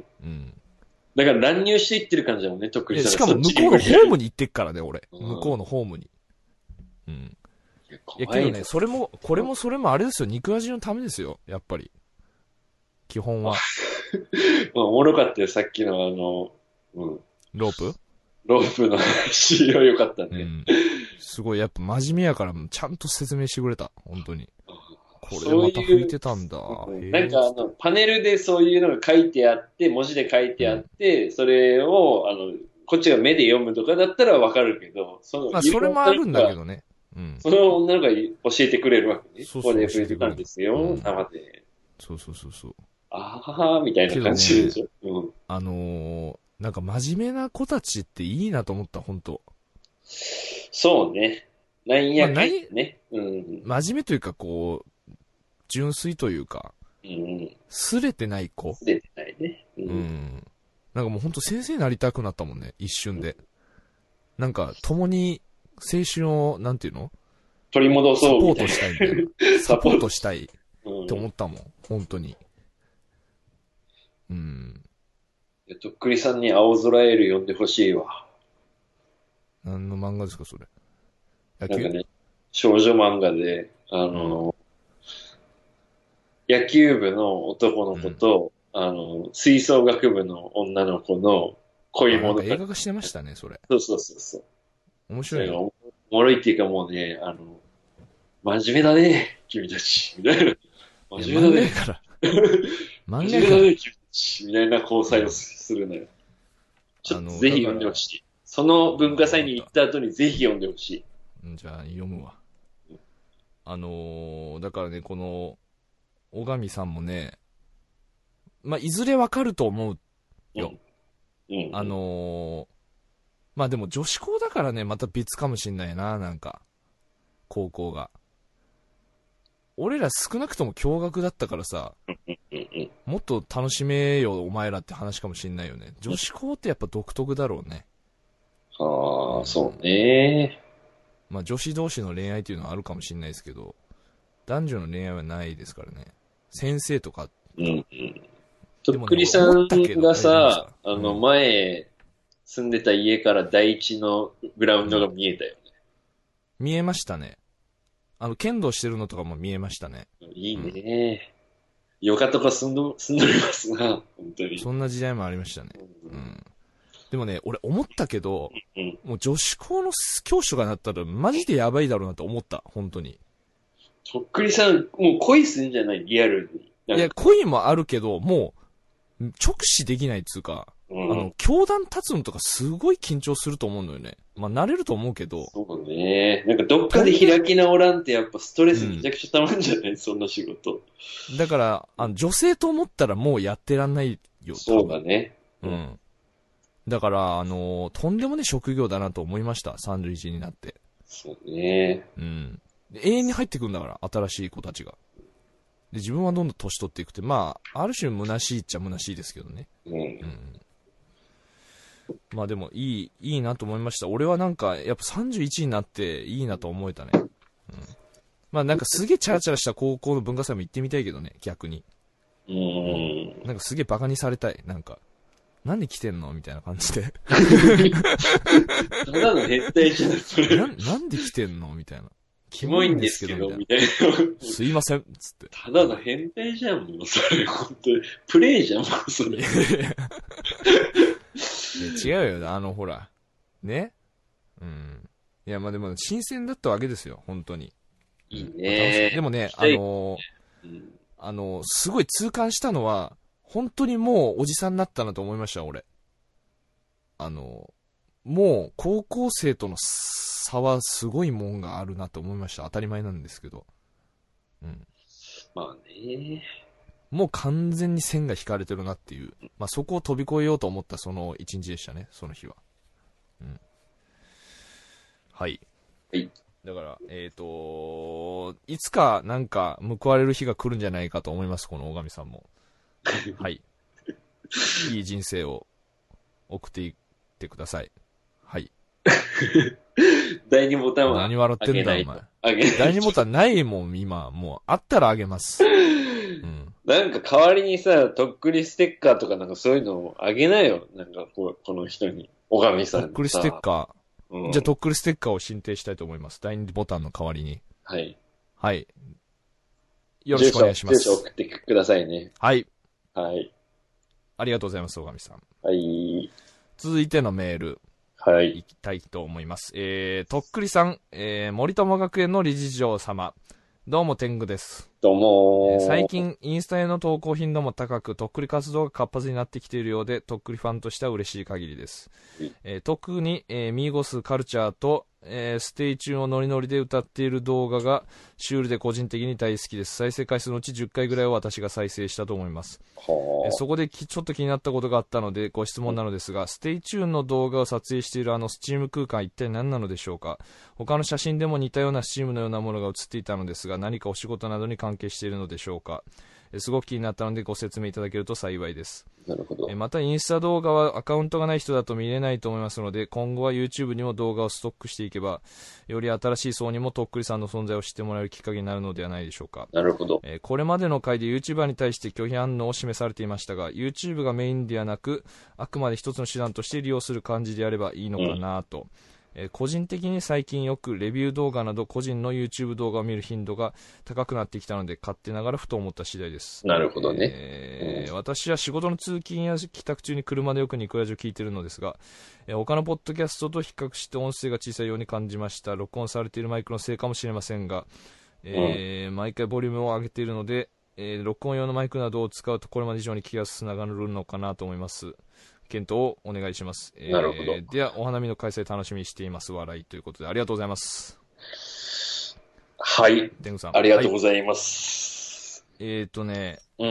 うん。だから乱入していってる感じだもんね、特に。 しかも向こうのホームに行ってっからね、俺。うん、向こうのホームに。うん。いや、いやけどね、それも、これもそれもあれですよ、肉味のためですよ、やっぱり。基本は。 まあ、おもろかったよ、さっきのあの、うん。 ロープロープの話は良かったね、うん。 すごい、やっぱ真面目やから、ちゃんと説明してくれた、本当に。これまた吹いてたんだ。 ういうなんかあの、パネルでそういうのが書いてあって、文字で書いてあって、うん、それを、あの、こっちが目で読むとかだったらわかるけど、 その、まあ、それもあるんだけどね。うん。 その女の子が教えてくれるわけね。そうそう、ここで吹いてたんですよ、うん、生で。 そうそうそうそう。 あははみたいな感じでしょ。ね、うん。 あのー、なんか真面目な子たちっていいなと思った、本当そうね。なんやかんやね、 まあ、うん。真面目というか、こう、純粋というか、うん。すれてない子。 すれてないね。 うん。うん、なんかもう本当先生になりたくなったもんね、一瞬で。うん、なんか、共に青春を、なんていうの取り戻そうみたいな。サポートしたいみたいな。サポートしたいって思ったもん、本当に。うん。 とっくりさんに青空エール読んでほしいわ。 何の漫画ですか、それ。 野球？なんかね、少女漫画で、あの、うん、野球部の男の子と、うん、あの、吹奏楽部の女の子の恋物か。 なんか映画化してましたね、それ。 そうそうそうそう。 面白いよ。 おもろいっていうかもうね、あの、真面目だね、君たち。みたいな。真面目だね。 漫画やから。漫真画やから。 面目だね、君たち。みたいな交際をするのよ。ちょっとぜひ読んでほしい。その文化祭に行った後にぜひ読んでほしい。んじゃあ読むわ。あのー、だからね、この、小上さんもね、まあ、いずれわかると思うよ。 うん。うん、 あのー、まあでも女子校だからね、また別かもしんないな、なんか。高校が。俺ら少なくとも共学だったからさ、もっと楽しめよ、お前らって話かもしんないよね。女子校ってやっぱ独特だろうね。 ああ、そうね。 まあ女子同士の恋愛っていうのはあるかもしんないですけど、男女の恋愛はないですからね。先生とか。 うんうん。とっくりさんがさ、あの前住んでた家から第一のグラウンドが見えたよね。 見えましたね。あの、剣道してるのとかも見えましたね。 いいね。よかとか住んど、住んどりますな、本当に。 そんな時代もありましたね。うん。でもね、俺思ったけど、うん、もう女子校の教師とかになったらマジでやばいだろうなと思った、本当に。 とっくりさん、もう恋するんじゃないリアルに。 いや、恋もあるけど、もう、直視できないっつうか、うん、あの、教壇立つのとかすごい緊張すると思うのよね。まあ、慣れると思うけど。 そうね。なんかどっかで開き直らんってやっぱストレスめちゃくちゃたまんじゃない、うん、そんな仕事。 だから、あの、女性と思ったらもうやってらんないよ。 そうだね。 うん。だから、あのー、とんでもね職業だなと思いました。さんじゅういちになって。 そうね。 うん。永遠に入ってくるんだから、新しい子たちが。で、自分はどんどん年取っていくって、まあ、ある種虚しいっちゃ虚しいですけどね。 うん。うん、 まあでも、いい、いいなと思いました。俺はなんか、やっぱさんじゅういちになっていいなと思えたね。うん。まあなんかすげえチャラチャラした高校の文化祭も行ってみたいけどね、逆に。 うん。 なんかすげえバカにされたい。なんか、なんで来てんのみたいな感じで。 ただの変態じゃん、それ。 な、なんで来てんのみたいな。 キモいんですけど、みたいな。 すいません、つって。 ただの変態じゃん、もう、それ、本当に。プレイじゃん、もう、それ。いや違うよ、あの、ほら。ね。うん。いや、まあでも、新鮮だったわけですよ、本当に。 いいね。 でもね、あのーうん、あのー、すごい痛感したのは、本当にもうおじさんになったなと思いました、俺。あのー、もう高校生との差はすごいもんがあるなと思いました。当たり前なんですけど。うん。 まあね。 もう完全に線が引かれてるなっていう。まあそこを飛び越えようと思ったその一日でしたね、その日は。うん。はい。 はい。 だから、えっと、いつかなんか報われる日が来るんじゃないかと思います、この大神さんも。はい。いい人生を送っていってください。はい。 第二ボタンは何笑ってんだお前。 あげない。 第二ボタンないもん、今。もう、あったらあげます。うん。 なんか代わりにさ、とっくりステッカーとかなんかそういうのをあげなよ。なんかここの人に。小神さんに。 とっくりステッカー。 うん、 じゃあ、とっくりステッカーを申請したいと思います。第二ボタンの代わりに。 はい。 はい。よろしくお願いします。 住所送ってくださいね。 はい。 はい。 ありがとうございます、大神さん。 はい。 続いてのメール。 はい。 いきたいと思います。えー、とっくりさん、えー、森友学園の理事長様。どうも天狗です。 どうもー、 えー、最近インスタへの投稿頻度も高く、とっくり活動が活発になってきているようで、とっくりファンとしては嬉しい限りです。えー、特に、えー、ミーゴスカルチャーと、えー、ステイチューンをノリノリで歌っている動画がシュールで個人的に大好きです。再生回数のうちじゅっかいぐらいを私が再生したと思います。えー、そこできちょっと気になったことがあったのでご質問なのですが、ステイチューンの動画を撮影しているあのスチーム空間一体何なのでしょうか。他の写真でも似たようなスチームのようなものが写っていたのですが、何かお仕事などに関係しているのでしょうか。すごく気になったのでご説明いただけると幸いです。 なるほど。 またインスタ動画はアカウントがない人だと見れないと思いますので、今後は YouTube にも動画をストックしていけば、より新しい層にもとっくりさんの存在を知ってもらえるきっかけになるのではないでしょうか。 なるほど。 えー、これまでの回で YouTuber に対して拒否反応を示されていましたが、 YouTube がメインではなく、あくまで一つの手段として利用する感じであればいいのかなと、 えー個人的に最近よくレビュー動画など個人の YouTube 動画を見る頻度が高くなってきたので、勝手ながらふと思った次第です。 なるほどね。 えーうん、 私は仕事の通勤や帰宅中に車でよくニコラジを聞いているのですが、えー他のポッドキャストと比較して音声が小さいように感じました。録音されているマイクのせいかもしれませんが、えーうん、毎回ボリュームを上げているので、えー録音用のマイクなどを使うとこれまで以上に気がつながるのかなと思います。検討をお願いします。 なるほど。 えー、ではお花見の開催楽しみにしています。笑いということでありがとうございます。 はい。 デングさん。 ありがとうございます。 はい、えっ、ー、とね、 うん。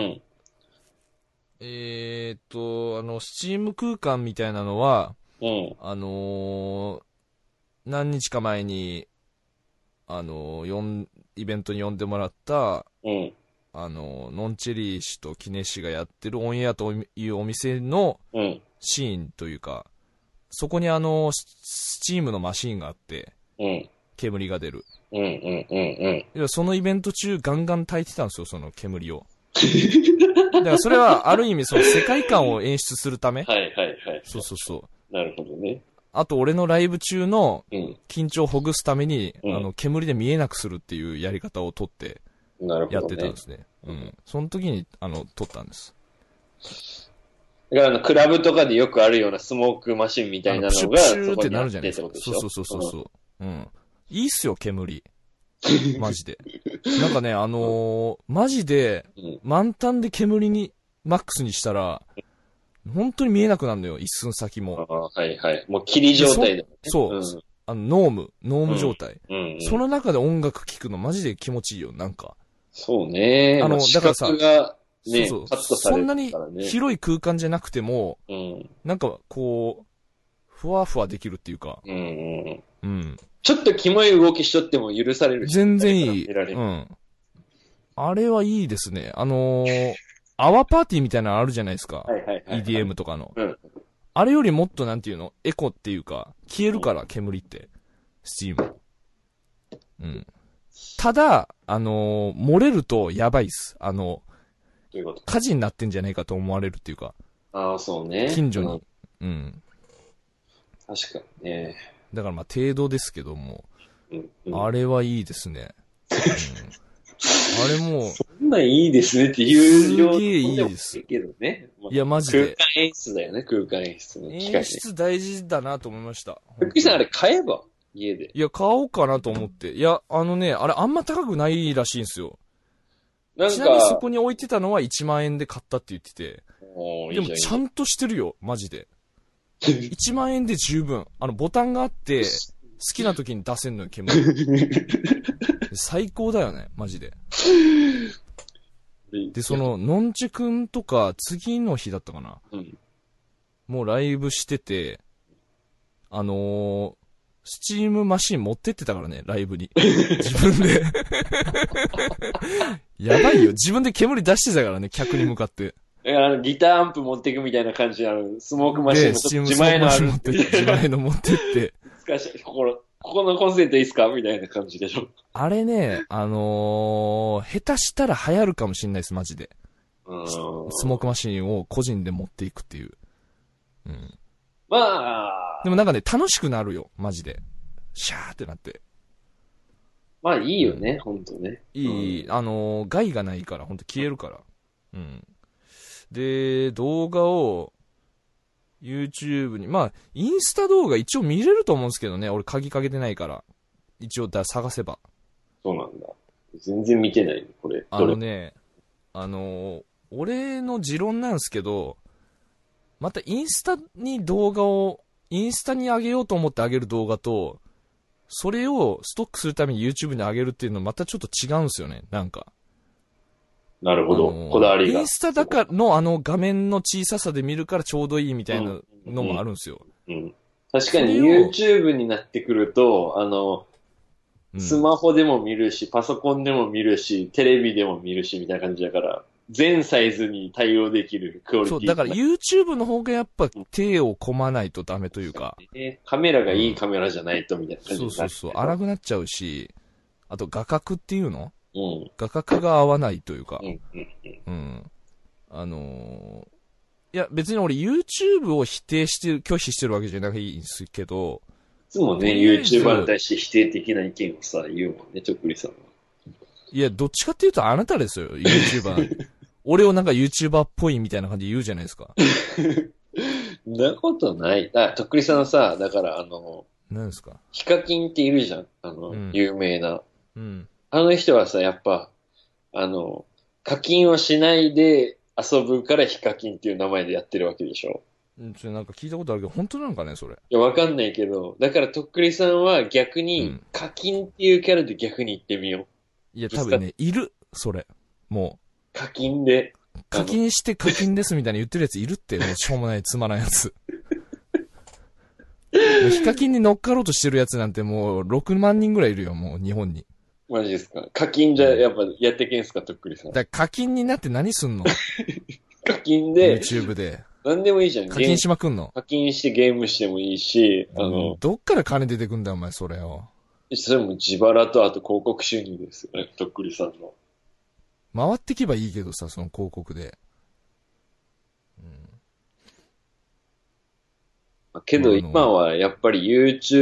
えっ、ー、と、あの、スチーム空間みたいなのは、 うん。 あのー、何日か前に、あのー、よん、イベントに呼んでもらった、 うん。 あのー、ノンチェリー氏とキネ氏がやってるオンエアというお店の、 うん。 シーンというか、そこにあの、スチームのマシーンがあって、 うん。 煙が出る。 うんうんうんうん。 そのイベント中ガンガン焚いてたんですよ、その煙を。だからそれはある意味その世界観を演出するため。 はいはいはい。 そうそうそう。 なるほどね。 あと俺のライブ中の緊張をほぐすために、 うん、 あの煙で見えなくするっていうやり方をとってやってたんですね。うん。その時にあの撮ったんです。 だからあのクラブとかでよくあるようなスモークマシンみたいなのがプシュプシュってなるそこにあっじゃないですか。そうそうそうそうそう。うん。いいっすよ、煙。マジで。なんかね、あのー、マジで、満タンで煙に、マックスにしたら、本当に見えなくなるのよ、一寸先も。 あはいはい。もう霧状態で、ね。 そう。うん、あの、ノーム、ノーム状態、 うんうんうん。 その中で音楽聴くのマジで気持ちいいよ、なんか。 そうね。 あの、だからさ、 ね、 そうそうカットされるからね、 そんなに広い空間じゃなくても、うん、なんかこう、ふわふわできるっていうか。 うんうん。 うん。 ちょっとキモい動きしとっても許されるし。 全然いい。うん。あれはいいですね。あのー、アワーパーティーみたいなのあるじゃないですか。 はいはいはい、はい。 イーディーエム とかの。 うん。 あれよりもっとなんていうのエコっていうか、消えるから、煙って。スチーム。うん。ただ、あのー、漏れるとやばいっす。あの、 どういうこと？ 火事になってんじゃないかと思われるっていうか。 ああ、そうね。 近所に。うん。うん、 確かにね。 だからまあ程度ですけども、 うんうん、 あれはいいですね。うん、あれもう、 そんなんいいですねっていうすげえいいです。 けどね。 いや、マジで。 空間演出だよね、空間演出の機会、ね。 演出大事だなと思いました。 福井さんあれ買えば家で。 いや、買おうかなと思って。いや、あのね、あれあんま高くないらしいんですよ。なんかちなみにそこに置いてたのはいちまんえんで買ったって言ってて。でもちゃんとしてるよ、マジで。いちまんえんで十分。あの、ボタンがあって、好きな時に出せんのよ、煙。最高だよね、マジで。で、その、のんちぇくんとか、次の日だったかな。うん、もうライブしてて、あのー、スチームマシン持ってってたからね、ライブに。自分で。やばいよ。自分で煙出してたからね、客に向かって。 あのギターアンプ持っていくみたいな感じなの。スモークマシンもちょっと自前のある。 自前の持ってって。 ここ、ここのコンセントいいっすかみたいな感じでしょ。 あれね、あのー、下手したら流行るかもしんないです、マジで。スモークマシンを個人で持っていくっていう。うん。 まあ。 でもなんかね、楽しくなるよ、マジで。シャーってなって。 まあいいよね、うん、ほんとね。 いい、うん、あのー、害がないから、ほんと消えるから。うん。で、動画を、YouTube に、まあ、インスタ動画一応見れると思うんですけどね、俺鍵かけてないから。一応だ、探せば。 そうなんだ。全然見てない、これ。 あのね、あのー、俺の持論なんですけど、またインスタに動画を、インスタに上げようと思って上げる動画と、それをストックするために YouTube に上げるっていうのまたちょっと違うんですよね、なんか。 なるほど、あのー、こだわりが。 インスタだからのあの画面の小ささで見るからちょうどいいみたいなのもあるんですよ。 うんうんうん、確かに YouTube になってくると、あの、スマホでも見るし、パソコンでも見るし、テレビでも見るしみたいな感じだから、全サイズに対応できるクオリティ。 そう、だから YouTube の方がやっぱ手を込まないとダメというか。 ね、カメラがいいカメラじゃないとみたいな感じ、 うん、そうそうそう、荒くなっちゃうし、あと画角っていうの、 うん、 画角が合わないというか。 うんうんうん、 うん。あのー、いや別に俺 YouTube を否定してる、拒否してるわけじゃないんですけど、 つもね、 とりあえず YouTuber に対して否定的な意見をさ、言うもんね、とっくりさんは。 いや、どっちかっていうとあなたですよ、YouTuber。俺をなんか YouTuber っぽいみたいな感じで言うじゃないですか。 そんなことない。あ、とっくりさんはさ、だからあの、 何ですか？ ヒカキンっているじゃん。あの、 うん、 有名な。 うん。 あの人はさ、やっぱ、あの、課金をしないで遊ぶからヒカキンっていう名前でやってるわけでしょ。 うん、それなんか聞いたことあるけど、本当なのかね、それ。 いや、わかんないけど、だからとっくりさんは逆うにん、 課金っていうキャラで逆に言ってみよう。 いや、多分ね、いる、それ。も課金で。 う、課金して課金ですみたいに言ってるやついるって、もうしょうもないつまらんやつ。ヒカキンに乗っかろうとしてるやつなんてもうろくまん人ぐらいいるよ、もう日本に。 マジですか？課金じゃやっぱやってけんすか、とっくりさん。 だから課金になって何すんの？ 課金で、 YouTube で。 なんでもいいじゃん。 課金しまくんの？ 課金してゲームしてもいいし、あの、 うん、どっから金出てくんだよ、お前、それを。 それも自腹とあと広告収入ですよね、とっくりさんの。 回ってけばいいけどさ、その広告で。 うん、けど今はやっぱり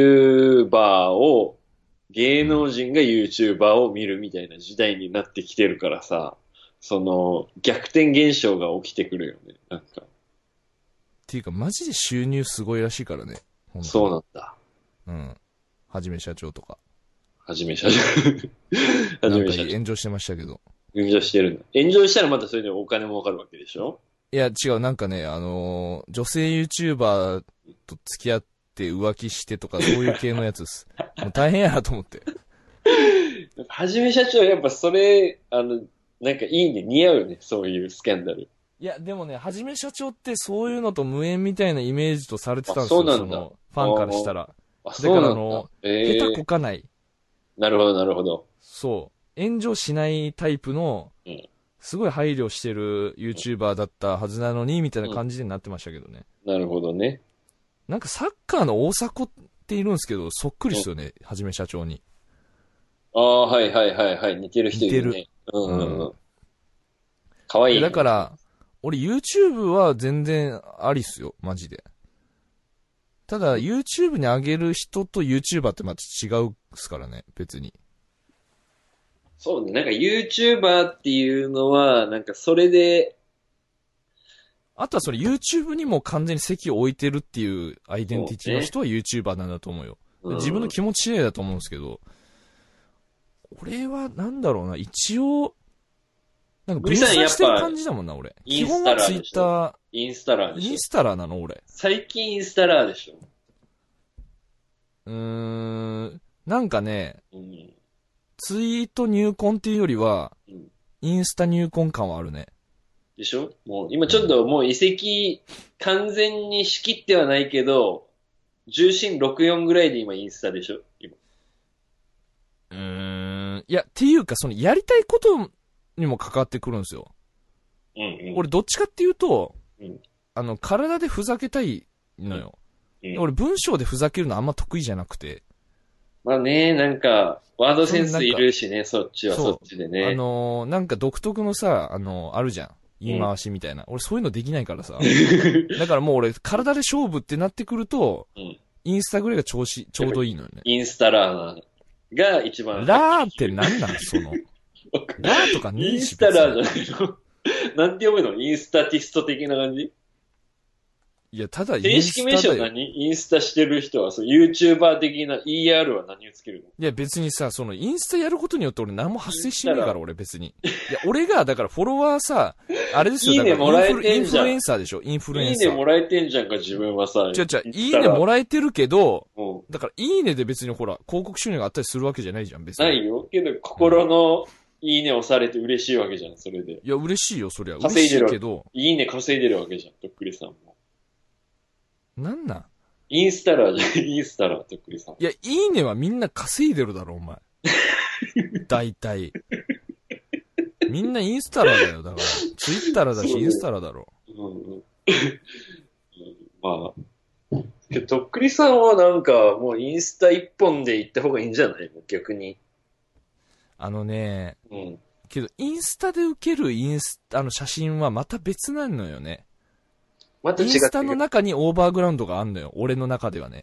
YouTuber を、芸能人が YouTuber を見るみたいな時代になってきてるからさ、その逆転現象が起きてくるよね、なんか。 っていうか、マジで収入すごいらしいからね。 そうなんだ。 うん。はじめ社長とか。 はじめ社長。はじめ社長。 炎上してましたけど。 炎上してるんだ。炎上したらまたそれでお金儲かるわけでしょ？ いや、違う、なんかね、あのー、女性 YouTuber と付き合って浮気してとか、そういう系のやつです。もう大変やなと思って。 はじめ社長、やっぱそれ、あの、なんかいいね、似合うよね、そういうスキャンダル。 いや、でもね、はじめ社長ってそういうのと無縁みたいなイメージとされてたんですよ、 そうなんだ。 その、ファンからしたら。 あ、 だからあの、 えー、 下手こかない。 なるほど、なるほど。 そう。炎上しないタイプの、 うん、 すごい配慮してる YouTuber だったはずなのに、みたいな感じになってましたけどね。 うん、なるほどね。 なんかサッカーの大迫っているんですけど、そっくりっすよね、はじめ社長に。 ああ、はいはいはいはい、似てる人いるね。似てる。うんうんうん。かわいい。 だから、俺 YouTube は全然ありっすよ、マジで。ただ、YouTube に上げる人と YouTuber ってまた違うっすからね、別に。 そうね、なんか YouTuber っていうのは、なんかそれで、 あとはそれ YouTube にも完全に席を置いてるっていうアイデンティティの人は YouTuber なんだと思うよ。うね、自分の気持ち次第だと思うんですけど、俺はなんだろうな、一応、なんか分散してる感じだもんな、俺。基本は Twitter。 インスタラーでしょ。 インスタラーなの、俺。 最近インスタラーでしょ。 うーん、なんかね、 うん、 ツイート入婚っていうよりは、うん、インスタ入婚感はあるね。 でしょ？もう、今ちょっともう遺跡、完全に仕切ってはないけど、重心ろくじゅうよんぐらいで今インスタでしょ？今。 うーん、いや、っていうか、その、やりたいことにも関わってくるんですよ。 うんうん、 俺、どっちかっていうと、 うん、 あの、体でふざけたいのよ。うん、俺、文章でふざけるのあんま得意じゃなくて。 まあね、なんか、ワードセンスいるしね、そっちはそっちでね。 あのー、なんか独特のさ、あのー、あるじゃん。言い回しみたいな。うん、俺そういうのできないからさ。だからもう俺、体で勝負ってなってくると、うん、インスタぐらいが調子、ちょうどいいのよね。 インスタラーが一番。 ラーってなんなんその。ラーとかねえし。インスタラーじゃないのなんて読むの？インスタティスト的な感じ？いや、ただインスタ正式名称何？インスタしてる人は、そう、YouTuber 的な イーアール は何をつけるの？ いや、別にさ、その、インスタやることによって俺何も発生してねえから、俺別に。いや、俺が、だからフォロワーさ、あれですよ、 いいねもらえてんじゃん。インフルエンサーでしょ？インフルエンサー。 いいねもらえてんじゃんか、自分はさ。 違う違う、いいねもらえてるけど、うん、だから、いいねで別にほら、広告収入があったりするわけじゃないじゃん、別に。 ないよ。けど、心の、いいね押されて嬉しいわけじゃん、それで。 いや、嬉しいよ、そりゃ。嬉しいけど。 いいね稼いでるわけじゃん、とっくりさんも。 なんなんインスタラーじゃん、インスタラー、とっくりさん。 いや、いいねはみんな稼いでるだろ、お前。大体。みんなインスタラーだよ、だから。ツイッターだし、インスタラーだろ。 うんうん、まあ。けど、とっくりさんはなんか、もうインスタ一本で行った方がいいんじゃないの？逆に。 あのね、 うん。 けど、インスタで受けるインスタの写真はまた別なのよね。また違う。インスタの中にオーバーグラウンドがあんのよ。俺の中ではね。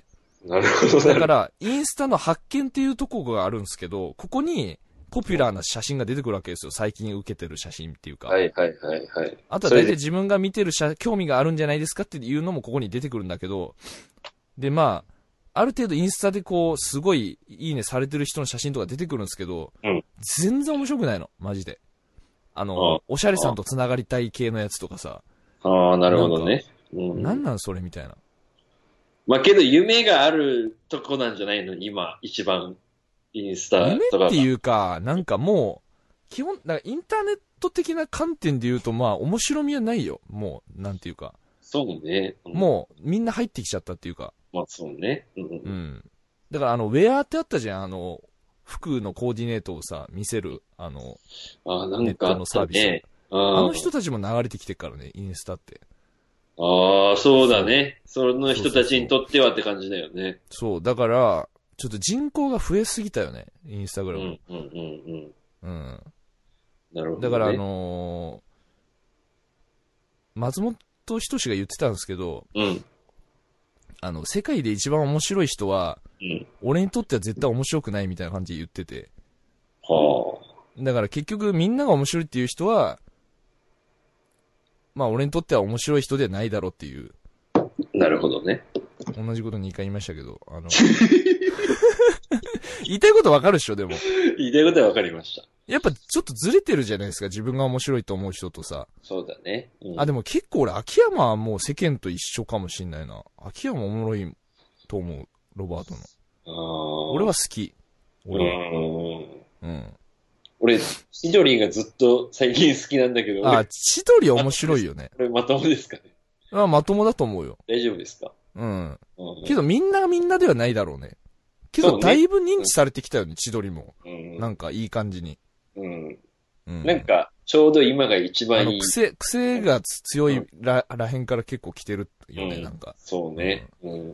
なるほど。 だから、インスタの発見っていうところがあるんですけど、ここに、ポピュラーな写真が出てくるわけですよ。最近受けてる写真っていうか。 はいはいはいはい。 あとは大体自分が見てる写、興味があるんじゃないですかっていうのもここに出てくるんだけど、で、まあ、ある程度インスタでこう、すごいいいねされてる人の写真とか出てくるんですけど、 うん、 全然面白くないの、マジで。あの、あおしゃれさんと繋がりたい系のやつとかさ。 ああ、なるほどね。 うん、なんなんそれみたいな。 まあけど夢があるとこなんじゃないの今、一番。インスタとか。 夢っていうか、なんかもう、基本、なんかインターネット的な観点で言うと、まあ、面白みはないよ。もう、なんていうか。 そうね。 うん、もう、みんな入ってきちゃったっていうか。 まあ、そうね。 うん。うん、だから、あの、ウェアってあったじゃん。あの、服のコーディネートをさ、見せる、あの、 あなんか、 ネットのサービス、 ね。 あの人たちも流れてきてるからね、インスタって。 ああ、そうだね。その人たちにとってはって感じだよね。 そう、だから、ちょっと人口が増えすぎたよね、インスタグラム。 うん、うん、うん、 うん。うん。 なるほど、ね。 だからあのー、松本人志が言ってたんですけど、 うん。 あの、世界で一番面白い人は、うん、俺にとっては絶対面白くないみたいな感じで言ってて。 はあ。だから結局みんなが面白いっていう人は、まあ俺にとっては面白い人ではないだろうっていう。 なるほどね。 同じことにかい言いましたけど、あの、言いたいことわかるでしょ、でも。 言いたいことはわかりました。 やっぱちょっとずれてるじゃないですか、自分が面白いと思う人とさ。 そうだね。 うん、あ、でも結構俺、秋山はもう世間と一緒かもしんないな。秋山おもろいと思う、ロバートの。 あ俺は好き。俺は。 うん。うん。俺、千鳥がずっと最近好きなんだけど。 あ、千鳥面白いよね。 これまともですかね。 あ、まともだと思うよ。 大丈夫ですか？ うん。うん、けどみんながみんなではないだろうね。けどだいぶ認知されてきたよね、千鳥も。うん、なんかいい感じに。 うん。うん、なんか、ちょうど今が一番いい。あの、 癖、癖が強いら、らへんから結構来てるよね、うん、なんか。 そうね。うん。うん。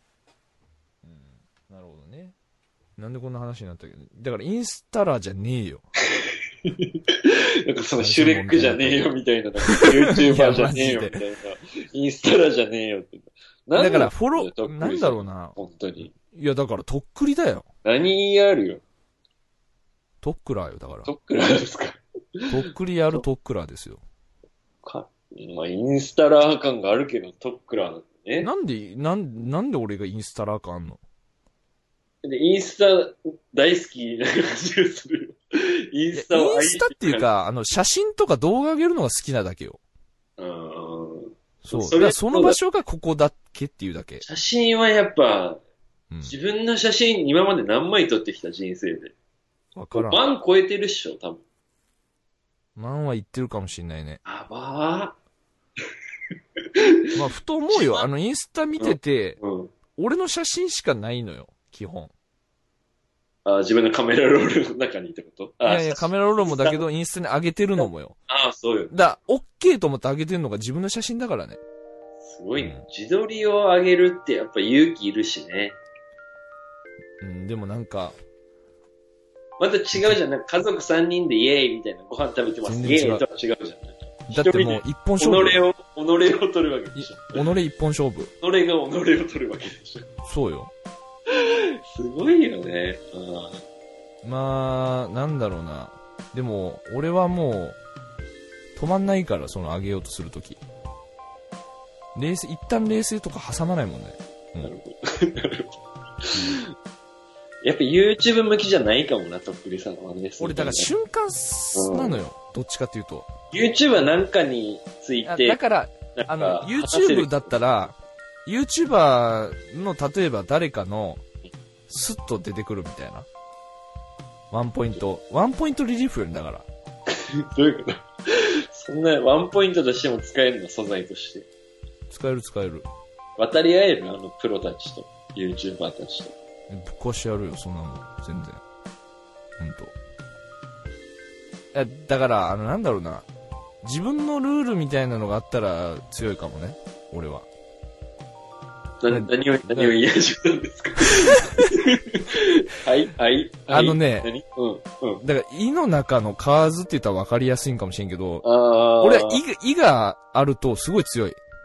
なるほどね。なんでこんな話になったけど。だからインスタラーじゃねえよ。 なんかそのシュレックじゃねえよみたいな、なんか YouTuber じゃねえよみたいな、インスタラーじゃねえよって。 だからフォロー、なんだろうな。 本当に。 いやだからとっくりだよ。 何あるよ。 トックラーよ、だから。 トックラーですか。 トックリやるトックラーですよ。 か、まあ、インスタラー感があるけど、トックラーなんね。 なんで、なん、なんで俺がインスタラー感あんの？ で、インスタ大好きな感じがするよ。インスタをインスタっていうか、あの、写真とか動画上げるのが好きなだけよ。 うん。 そう。それその場所がここだっけっていうだけ。 写真はやっぱ、うん、自分の写真今まで何枚撮ってきた人生で。 わからん。 万超えてるっしょ、多分。 万は言ってるかもしんないね。 あばー。まあ、ふと思うよ。あの、インスタ見てて、うんうん、俺の写真しかないのよ、基本。 あ、自分のカメラロールの中にってこと？ いやいや、カメラロールもだけど、インスタに上げてるのもよ。 ああ、そうよ。 だ、オッケーと思って上げてるのが自分の写真だからね。 すごいね。うん、自撮りを上げるってやっぱ勇気いるしね。 うん、でもなんか、 また違うじゃん。なんか家族さんにんでイエーイみたいなご飯食べてます。イエーイとは違うじゃん。 だってもう一本勝負。 己を、己を取るわけでしょ。 己一本勝負。 己が己を取るわけでしょ。 そうよ。 すごいよね。 うん、まあ、なんだろうな。でも、俺はもう、止まんないから、その上げようとするとき。冷静、一旦冷静とか挟まないもんね。うん、なるほど。なるほど。 やっぱ YouTube 向きじゃないかもな、とっくりさんはね。 俺、だから瞬間なのよ。うん、どっちかっていうと。 YouTube はなんかについて。 だから、あの、YouTube だったら、YouTuber の、例えば誰かの、スッと出てくるみたいな。ワンポイント。ワンポイントリリーフよりだから。 どういうこと？そんな、ワンポイントとしても使えるの？素材として。使える使える。 渡り合える？あの、プロたちと。YouTuber たちと。 ぶっ壊してやるよ、そんなもん。全然。ほんと。いや、だから、あの、なんだろうな。自分のルールみたいなのがあったら強いかもね。俺は。 な、何を、何を言い始めたんですかはい、はい、 あのね、 何うん、うん。 だから、胃の中の蛙って言ったら分かりやすいんかもしれんけど、 あ俺は胃が、胃があるとすごい強い。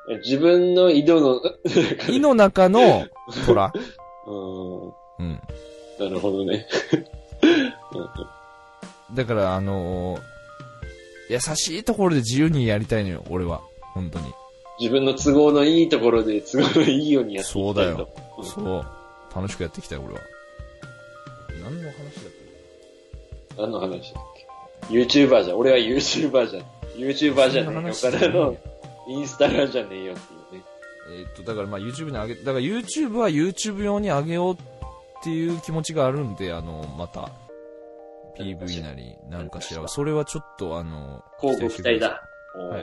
自分の井戸の、 井の中の虎。 うん。 うん。 なるほどね。 だから、あのー、優しいところで自由にやりたいのよ、俺は。本当に。 自分の都合のいいところで都合のいいようにやっていきたいと。 そうだよ。うん、そう。楽しくやっていきたい、俺は。何の話だった？ 何の話だっけ？ YouTuber じゃん。俺は YouTuber じゃん。YouTuber じゃねえよからの、インスタラーじゃねえよっていうね。 えー、っと、だからまあ YouTube に上げ、だから YouTube は YouTube 用に上げようっていう気持ちがあるんで、あの、また、ピーブイ なり、なんかしら、それはちょっとあの、 交互期待だ。 はい。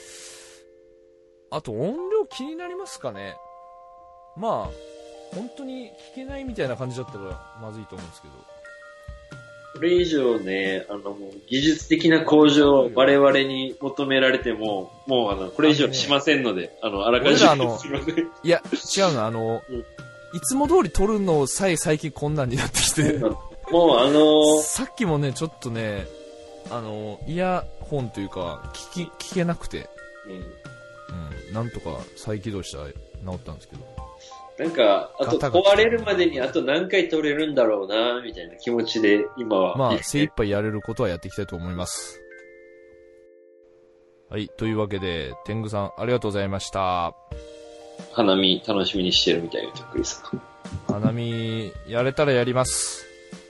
あと音量気になりますかね？まあ、本当に聞けないみたいな感じだったらまずいと思うんですけど。 これ以上ね、あの、技術的な向上を我々に求められても、もうあの、これ以上しませんので、あの、あらかじめすいません。 いや、違うの、あの、うん、いつも通り撮るのさえ最近こんなんになってきて。 もうあのー、 さっきもね、ちょっとね、あの、イヤホンというか、聞き、聞けなくて。うん。うん。なんとか再起動したら治ったんですけど。 なんか、あと壊れるまでにあと何回撮れるんだろうな、みたいな気持ちで今は。 まあ、精一杯やれることはやっていきたいと思います。はい。というわけで、天狗さん、ありがとうございました。 花見楽しみにしてるみたいなとっくりさん。 花見、やれたらやります。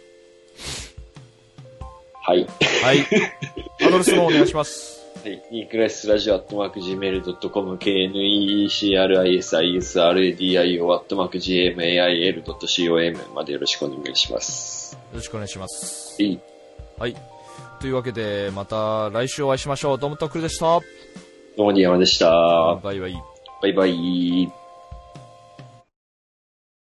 はい。 はい。アドレスのお願いします。 はい。ニークライスラジオアットマーク ジーメールドットコム ケーエヌイーイーシーアールアイエスアイエスアールエーディーアイオー アットマーク ジーエムエーアイエルドットコム までよろしくお願いします。 よろしくお願いします。 はい。 はい。というわけで、また来週お会いしましょう。どうもとっくりでした。どうもにやまでした。 バイバイ。 バイバイ。